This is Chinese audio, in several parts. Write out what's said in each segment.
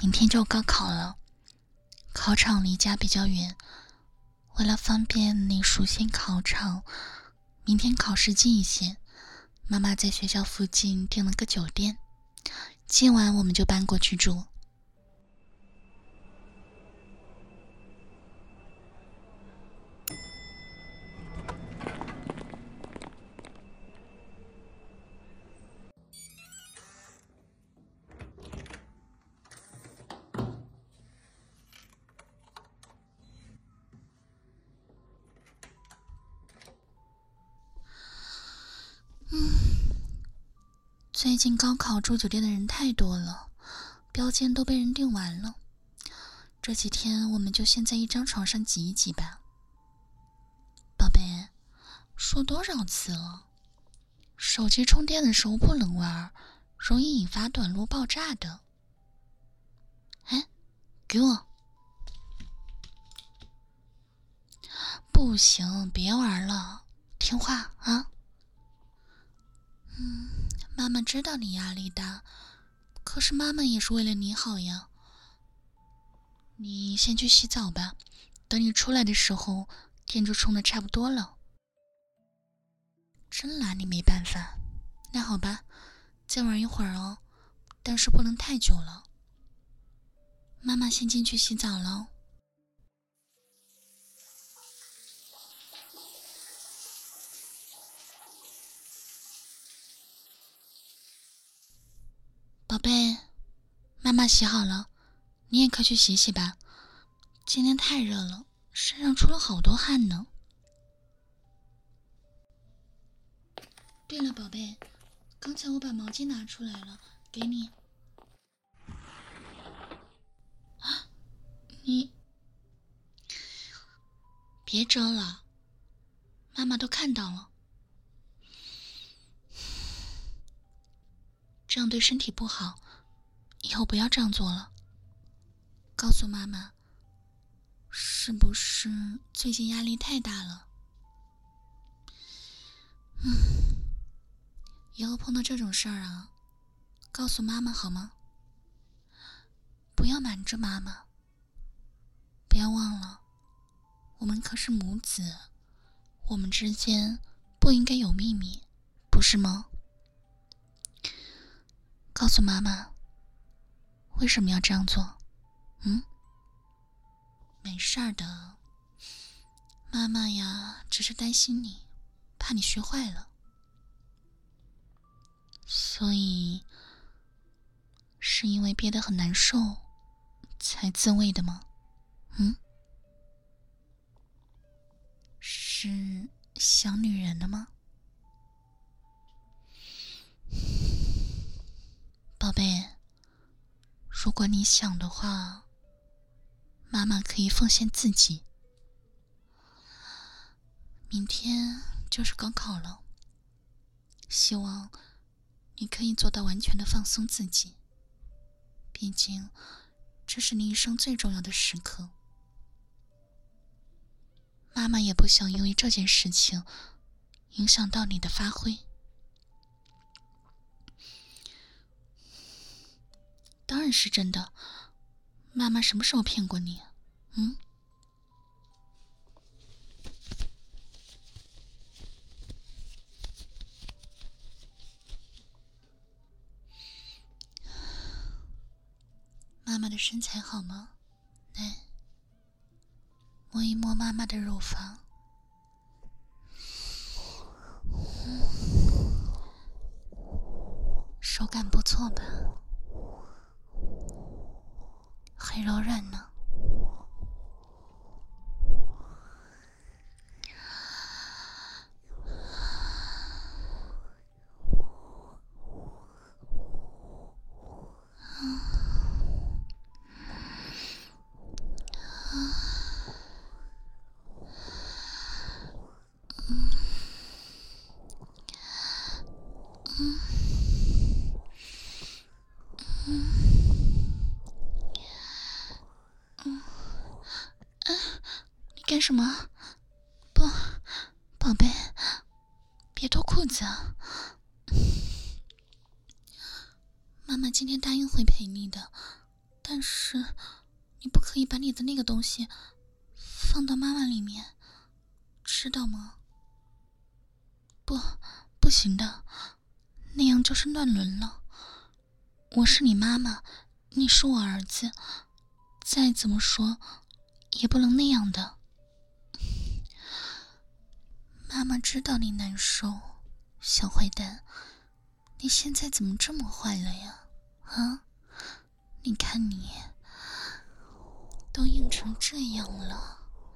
明天就高考了，考场离家比较远，为了方便你熟悉考场，明天考试近一些，妈妈在学校附近订了个酒店，今晚我们就搬过去住。最近高考住酒店的人太多了，标间都被人订完了。这几天我们就先在一张床上挤一挤吧。宝贝，说多少次了，手机充电的时候不能玩，容易引发短路爆炸的。哎，给我。不行，别玩了，听话啊。妈妈知道你压力大，可是妈妈也是为了你好呀。你先去洗澡吧，等你出来的时候，电就充的差不多了。真拿你没办法。那好吧，再玩一会儿哦，但是不能太久了。妈妈先进去洗澡了。宝贝，妈妈洗好了，你也快去洗洗吧。今天太热了，身上出了好多汗呢。对了，宝贝，刚才我把毛巾拿出来了，给你。啊，你别遮了，妈妈都看到了。这样对身体不好，以后不要这样做了。告诉妈妈，是不是最近压力太大了？以后碰到这种事儿啊，告诉妈妈好吗？不要瞒着妈妈。不要忘了，我们可是母子，我们之间不应该有秘密，不是吗？告诉妈妈，为什么要这样做？没事儿的，妈妈呀，只是担心你，怕你学坏了，所以是因为憋得很难受才自慰的吗？是想女人了吗？宝贝，如果你想的话，妈妈可以奉献自己。明天就是高考了，希望你可以做到完全的放松自己，毕竟这是你一生最重要的时刻。妈妈也不想因为这件事情影响到你的发挥。当然是真的，妈妈什么时候骗过你？妈妈的身材好吗？来，摸一摸妈妈的乳房。手感不错吧？很柔软呢。你干什么？不，宝贝，别脱裤子啊！妈妈今天答应会陪你的， 但是你不可以把你的那个东西放到妈妈里面，知道吗？不行的，那样就是乱伦了。我是你妈妈，你是我儿子，再怎么说也不能那样的。妈妈知道你难受，小坏蛋，你现在怎么这么坏了呀？啊，你看你都硬成这样了。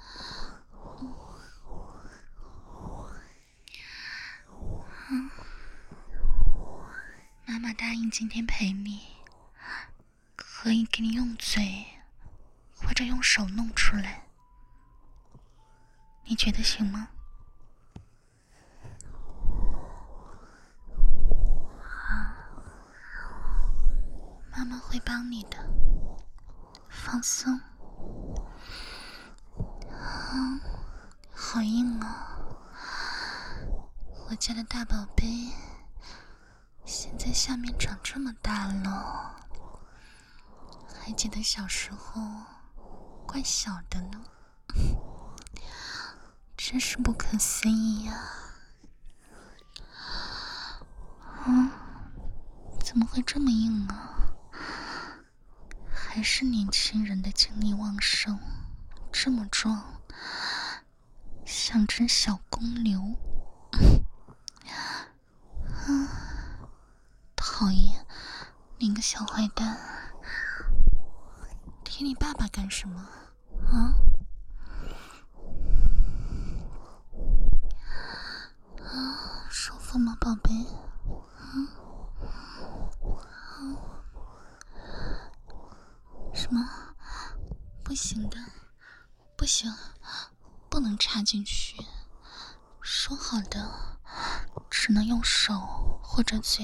妈妈答应今天陪你，可以给你用嘴或者用手弄出来，你觉得行吗？妈妈会帮你的，放松。好硬啊！我家的大宝贝现在下面长这么大了，还记得小时候怪小的呢，真是不可思议呀！怎么会这么硬啊？还是年轻人的精力旺盛，这么壮，像只小公牛。讨厌，你个小坏蛋，贴你爸爸干什么啊？舒服吗，宝贝？什么？不行的，不行，不能插进去。说好的，只能用手或者嘴。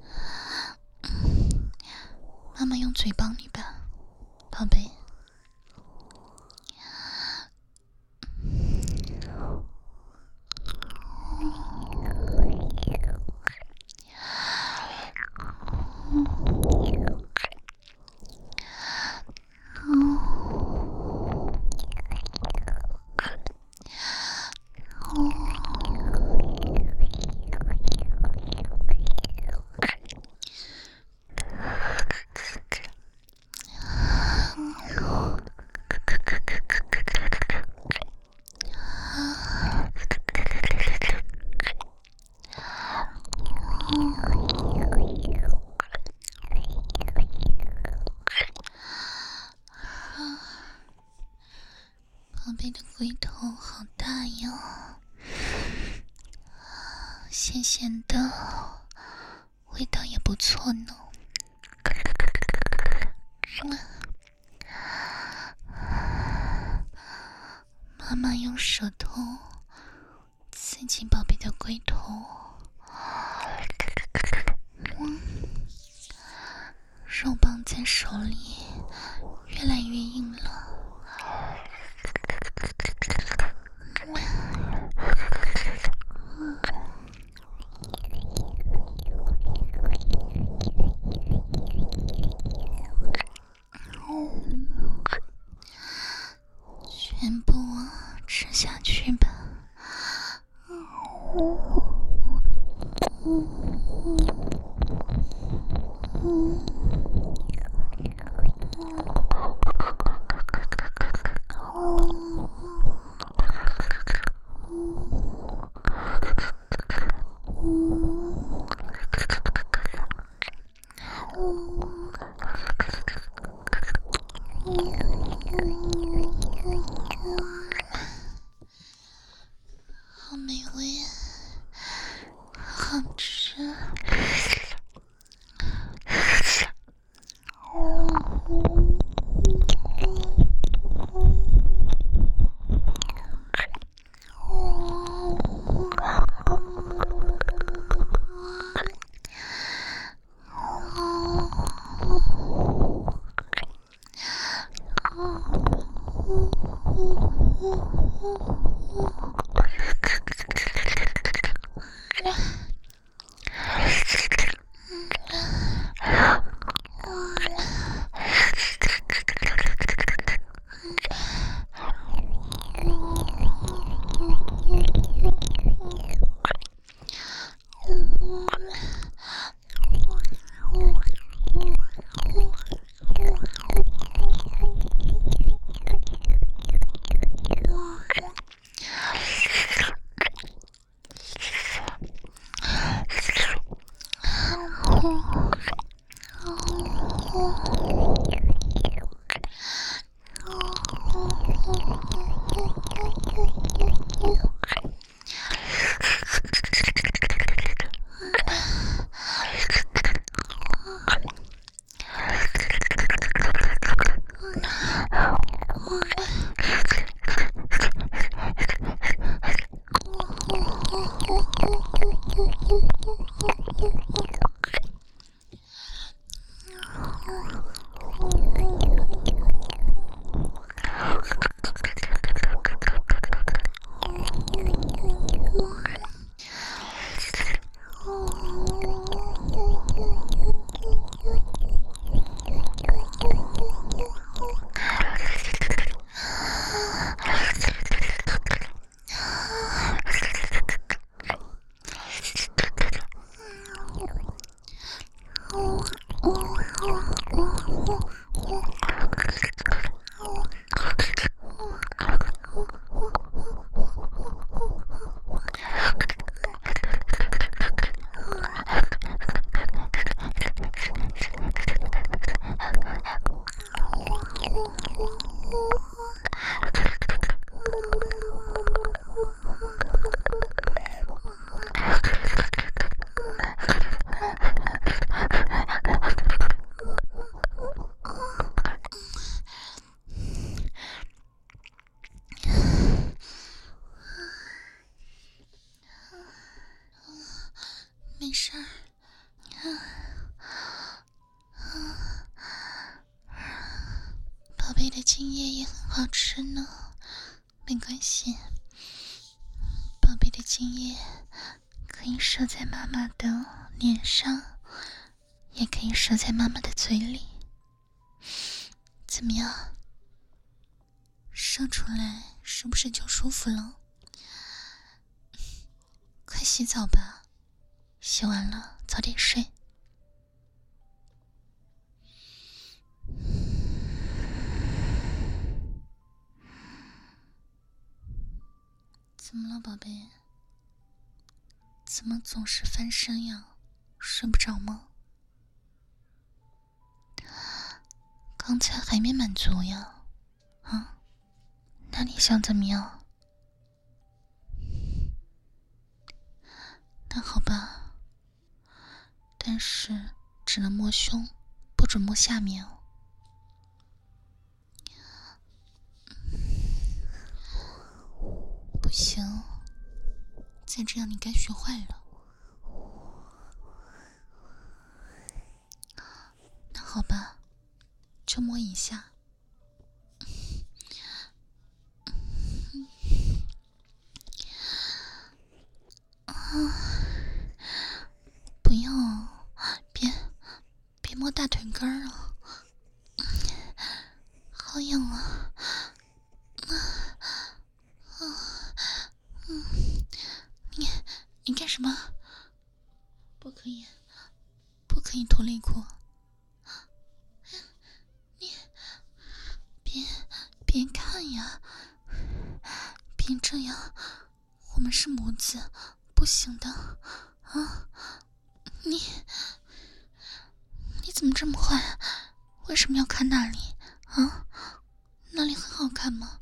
妈妈用嘴帮你吧，宝贝。宝贝的龟头好大呀，咸咸的，味道也不错呢。妈妈用舌头刺激宝贝的龟头，肉棒在手里越来越硬了。全部吃下去吧。好美味，好吃。 没事儿。宝贝的精液也很好吃呢，没关系。宝贝的精液可以射在妈妈的脸上，也可以射在妈妈的嘴里。怎么样？射出来是不是就舒服了？快洗澡吧，洗完了早点睡。怎么了，宝贝？怎么总是翻身呀？睡不着吗？刚才还没满足呀？啊？那你想怎么样？那好吧，但是只能摸胸，不准摸下面哦。不行，再这样你该学坏了。那好吧，就摸一下。不要，别摸大腿根儿啊，好痒啊！你干什么？不可以，不可以脱内裤。你别看呀，别这样，我们是母子，不行的啊！你怎么这么坏啊？为什么要看那里啊？那里很好看吗？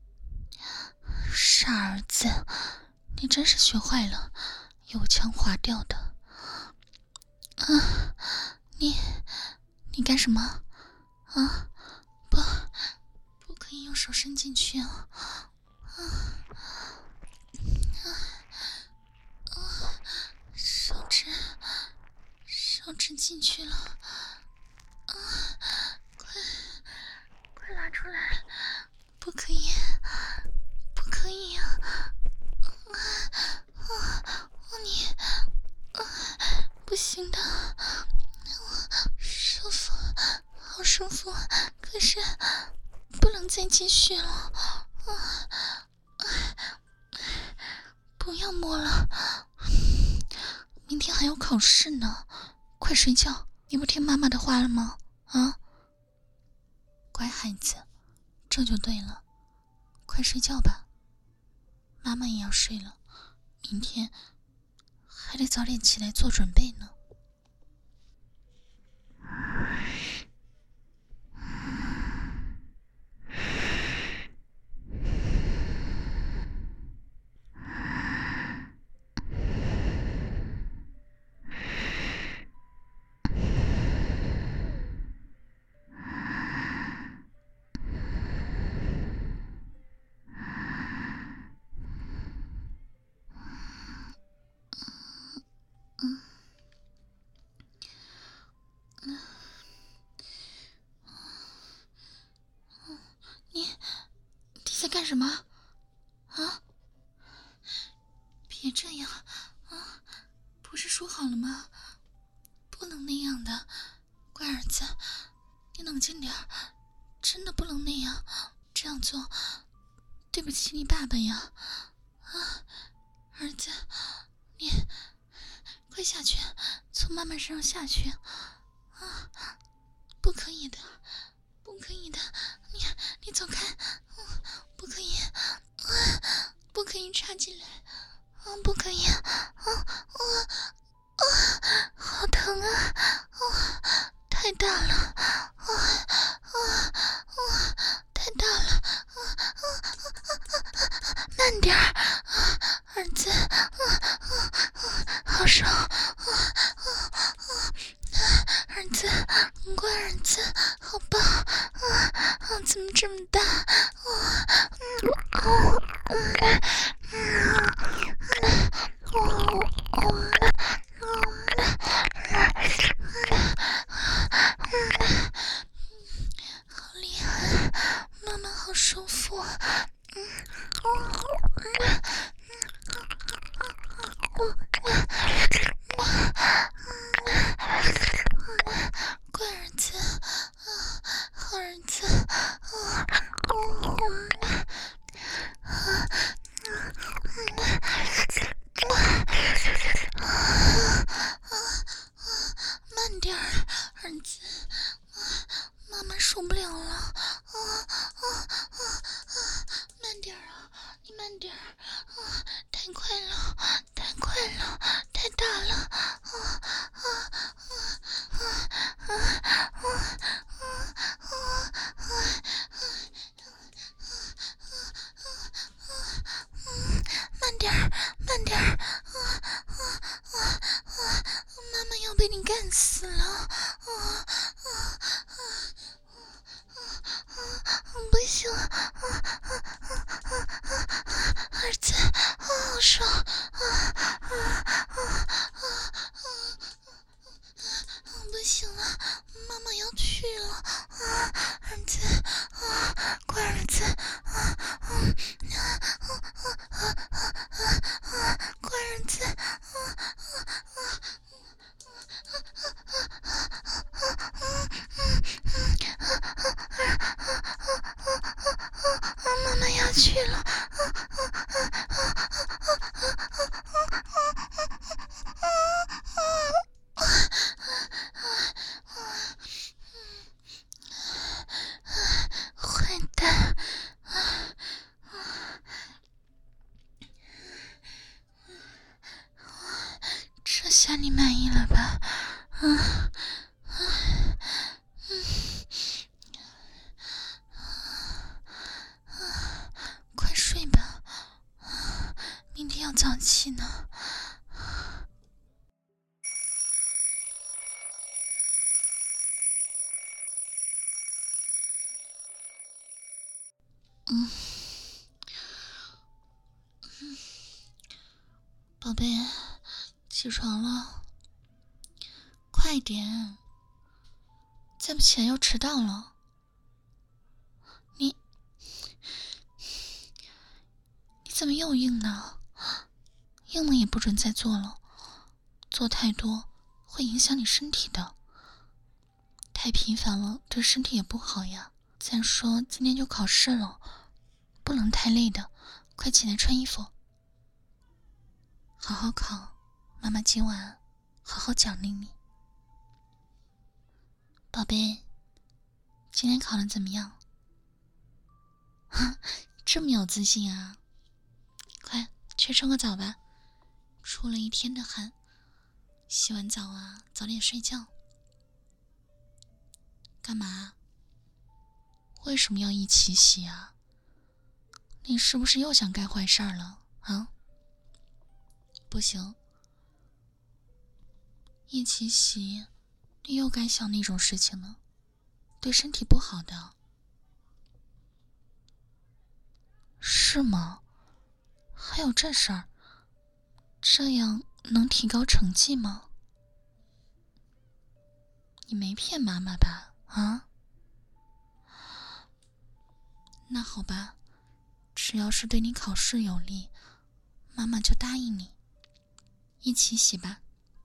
傻儿子，你真是学坏了，油腔滑调的。啊，你干什么？啊，不可以用手伸进去啊！手指进去了，快拉出来！不可以，不可以呀！你不行的，舒服，好舒服，可是不能再继续了，不要摸了，明天还要考试呢，快睡觉，你不听妈妈的话了吗？啊，乖孩子，这就对了，快睡觉吧，妈妈也要睡了，明天还得早点起来做准备呢。 干什么？啊？别这样啊！不是说好了吗？不能那样的，乖儿子，你冷静点儿，真的不能那样，这样做对不起你爸爸呀！啊，儿子，你快下去，从妈妈身上下去！啊，不可以的，不可以的，你走开！不可以，不可以插进来！不可以！好疼啊！太大了！太大了！慢点儿，儿子！好爽！儿子，乖儿子，好棒！怎么这么大？好厉害，妈妈好舒服。乖儿子，好儿子。慢点儿，儿子，妈妈受不了了。慢点儿啊，你慢点儿。太快了，太快了，太大了。慢点儿，慢点儿。妈妈要被你干死了。不行，儿子，好爽！不行了，妈妈要去了。儿子，乖儿子，乖儿子。妈妈要去了。坏蛋！这下你满意了吧？快睡吧，明天要早起呢。宝贝，起床了，快点，再不起来要迟到了。你怎么又硬呢？硬了也不准再做了，做太多会影响你身体的，太频繁了对身体也不好呀。再说今天就考试了，不能太累的，快起来穿衣服，好好考，妈妈今晚好好奖励你。宝贝，今天考得怎么样？这么有自信啊！快去冲个澡吧，出了一天的汗，洗完澡啊，早点睡觉。干嘛？为什么要一起洗啊？你是不是又想干坏事儿了啊？不行，一起洗，你又该想那种事情了，对身体不好的。是吗？还有这事儿？这样能提高成绩吗？你没骗妈妈吧？啊？那好吧， 只要是对你考试有利，妈妈就答应你，一起洗吧。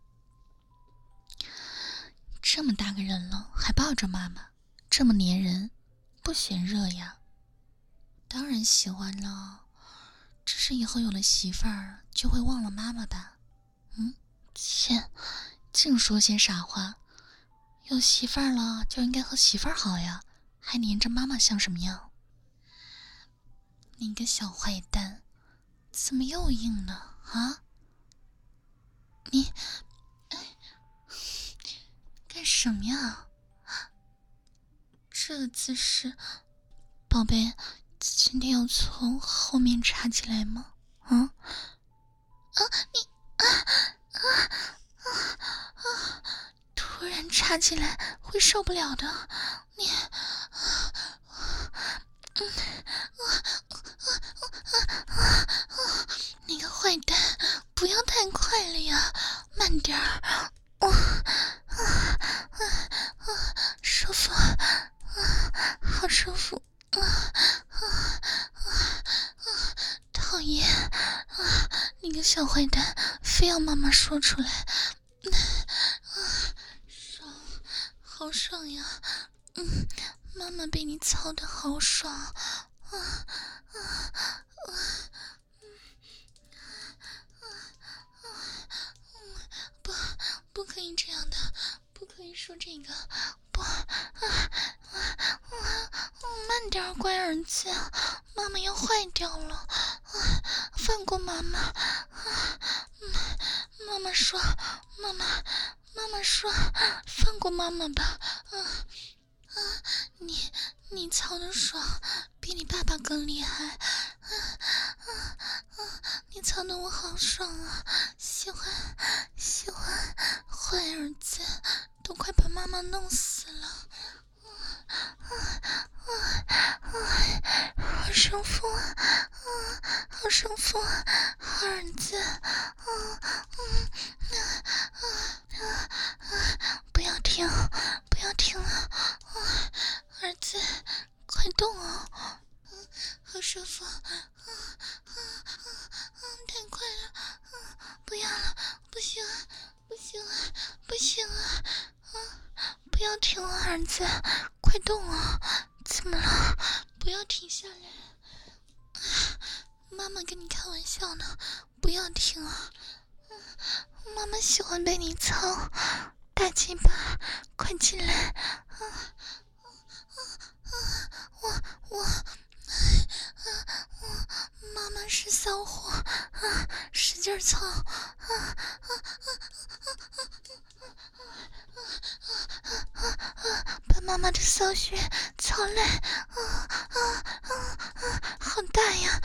这么大个人了，还抱着妈妈，这么黏人，不嫌热呀？当然喜欢了，只是以后有了媳妇儿就会忘了妈妈吧？切，净说些傻话。有媳妇儿了就应该和媳妇儿好呀，还黏着妈妈像什么样？你个小坏蛋，怎么又硬了啊？你干什么呀？这个姿势，宝贝，今天要从后面插起来吗？突然插起来会受不了的。你个坏蛋，不要太快了呀，慢点儿。舒服，好舒服。讨厌，你个小坏蛋，非要妈妈说出来。爽，好爽呀！妈妈被你操得好爽。不可以这样的，不可以说这个，不，慢点，乖儿子，妈妈要坏掉了，放过妈妈。妈妈说，妈妈说，放过妈妈吧。你操的爽，比你爸爸更厉害。你操的我好爽啊，喜欢，坏儿子，都快把妈妈弄死了。好舒服，好舒服，好儿子。不要停了，儿子，快动哦！好舒服，太快了，不要了，不行了，不要停了，儿子，快动哦！怎么了？不要停下来，妈妈跟你开玩笑呢，不要停啊！妈妈喜欢被你操，大鸡巴，快进来！妈妈是骚货，使劲操！把妈妈的骚穴操烂！好大呀！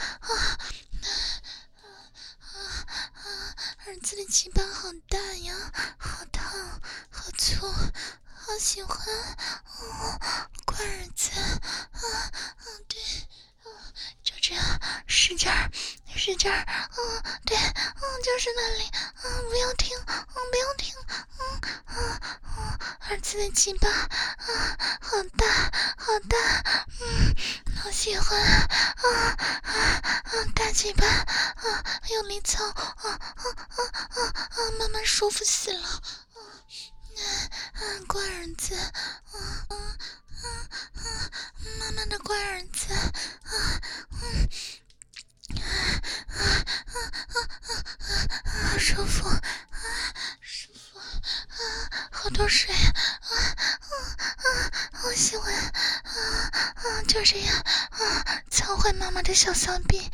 儿子的鸡巴好大呀，好烫，好粗，好喜欢！乖儿子，对，就这样，使劲儿，对，就是那里，不要停，儿子的鸡巴，好大，好喜欢，大鸡巴，用力操，妈妈舒服死了，乖儿子，妈妈的乖儿子，好舒服，好多水，好喜欢，就这样，操坏妈妈的小骚逼，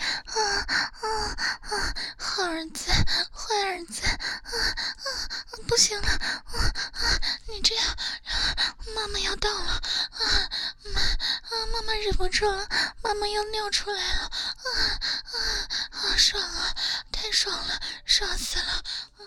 好儿子，坏儿子，不行了，你这样，妈妈要到了，妈妈忍不住了，妈妈要尿出来了，好爽啊，太爽了，爽死了，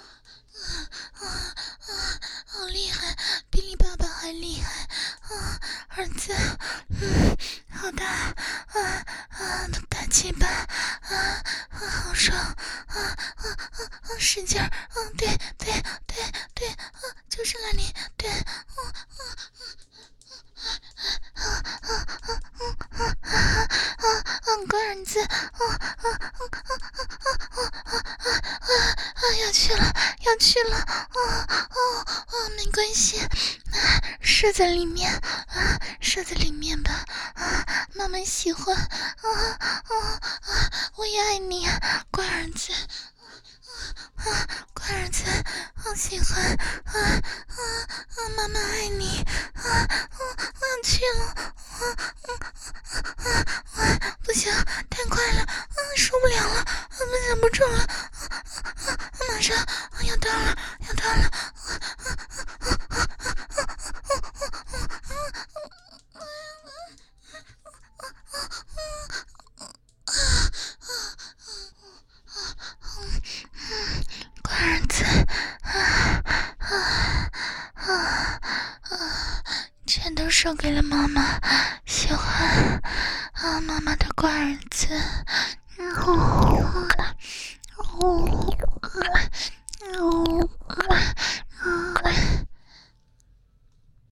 好厉害，比你爸爸还厉害，儿子，好大，大鸡巴，好爽，使劲儿，对，就是那里，对，乖儿儿子，要去了，没关系，射在里面吧，妈妈喜欢，我也爱你，乖儿子。乖儿子，好喜欢妈妈爱你我要去了不行，太快了受不了了忍不住了马上要到了乖儿子全都送给了妈妈，喜欢妈妈的乖儿子